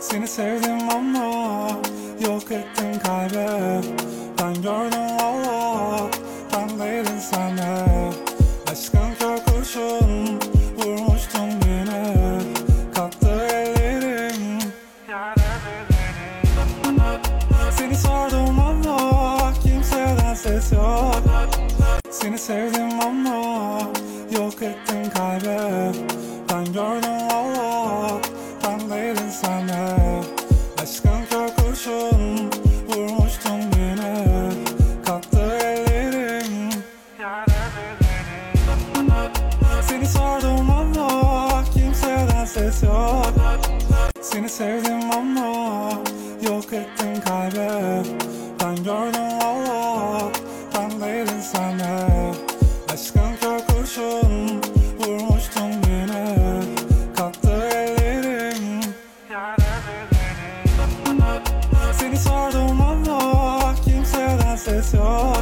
Seni sevdim ama yok ettin kalbe. Ben gördüm valla, ben değilim sende. Aşkın kör kurşun vurmuştun yine. Kattı ellerim yerde beni. Seni sordum ama kimseden ses yok. Seni sevdim ama yok ettin kalbe. Ben gördüm valla, ben değilim sende. Aşkın kör kurşun vurmuştun yine. Kattı ellerim yerde beni. Seni sordum ama kimseden ses yok. Seni sevdim ama yok ettin kalbe. Ben gördüm valla, ben değilim sende. Aşkın kör kurşun vurmuştun yine. Kattı ellerim yerde beni. Seni sordum ama kimseden ses yok.